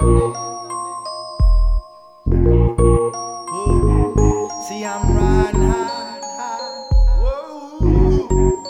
See, I'm riding high. Whoa.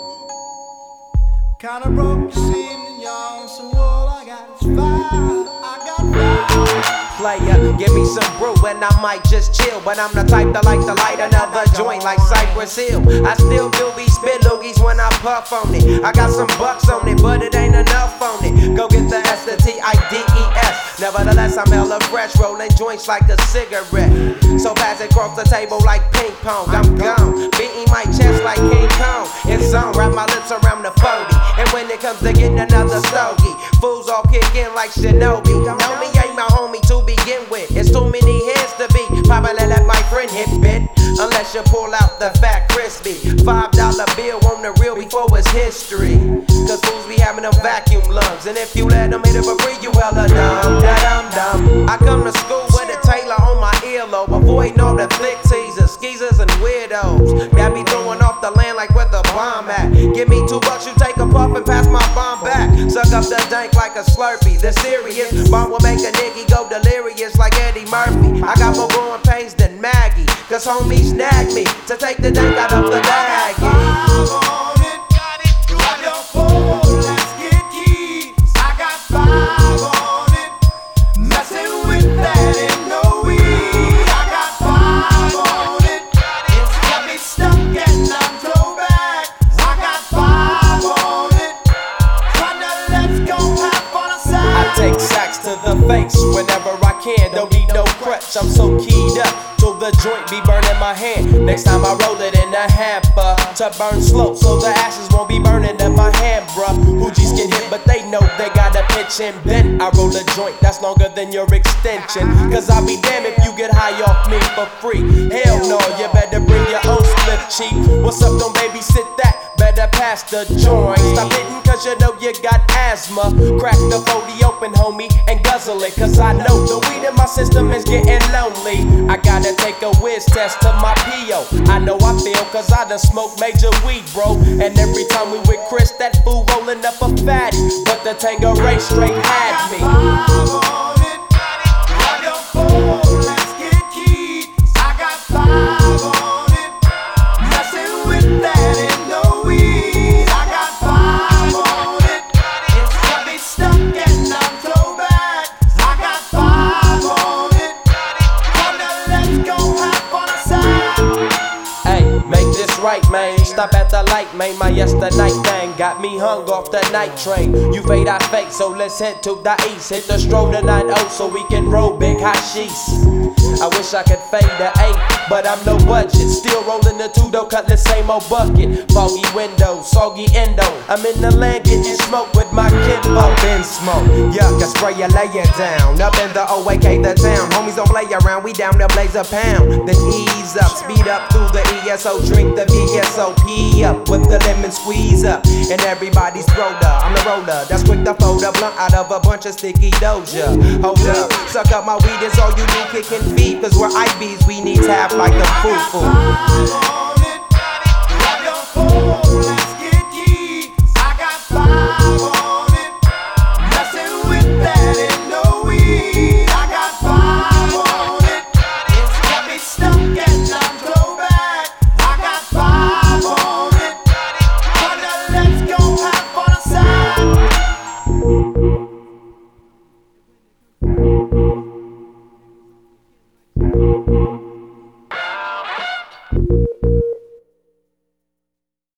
Kinda broke, you see me, y'all. So all I got is fire. I got fire. Player, give me some brew and I might just chill. But I'm the type that like to light another joint like Cypress Hill. I still do be spit loogies when I puff on it. I got some bucks on it, but it ain't enough on it. Go get the S, the T-I-D-E-S. Nevertheless, I'm hella fresh, rolling joints like a cigarette. So pass it across the table like ping pong. I'm gone, beating my chest like King Kong. It's on, wrap my lips around the 40. And when it comes to getting another stogie, fools all kick in like Shinobi. Know me ain't my homie to begin with. It's too many heads to be. Probably let my friend hit bit. Unless you pull out the fat crispy $5 bill on the real before it's history. Cause fools be having them vacuum lungs. And if you let them hit it for free, you hella dumb. I come to school with a Taylor on my earlobe, avoiding all the thick teasers, skeezers, and weirdos that be throwing off the land like where the bomb at. Give me $2, you take a puff and pass my bomb back. Suck up the dank like a Slurpee. The serious bomb will make a nigga go delirious like Eddie Murphy. I got more growing pains than Maggie, cause homies snagged me to take the dank out of the bag. Take sacks to the face whenever I can. Don't need no crutch, I'm so keyed up till the joint be burning my hand. Next time I roll it in a hamper to burn slow, so the ashes won't be burning in my hand, bruh. Hoogies get hit, but they know they gotta pitch and bend. I roll a joint that's longer than your extension, cause I'll be damned if you get high off me for free. Hell no, you better bring your own split cheek. What's up, don't babysit that? Better pass the joint. Stop hitting cause you know you got asthma. Crack the 40 open, homie, and guzzle it, cause I know the weed in my system is getting lonely. I gotta take a whiz test to my P.O. I know I feel cause I done smoked major weed, bro. And every time we with Chris, that fool rolling up a fatty. But the Tangeray straight had me. Right, man, stop at the light, man. My yesterday thing got me hung off the night train. You fade, I fake, so let's head to the east. Hit the stroll to 9-0 so we can roll big hashish. I wish I could fade the 8, but I'm no budget. Still rolling the 2 though, cut the same old bucket. Foggy windows, soggy endo. I'm in the land getting smoke with my kinfolk. Up in smoke, yuck, I spray you, lay it down. Up in the OAK, the town. Homies don't play around, we down to blaze a pound. Then ease up, speed up through the ESO. Drink the VSOP up with the lemon squeeze up. And everybody's throwed up. I'm the roller that's quick to fold a blunt out of a bunch of sticky doja. Hold up, suck up my weed, is all you do, kicking feet. Cause we're IBs, we need tap like a foo-foo.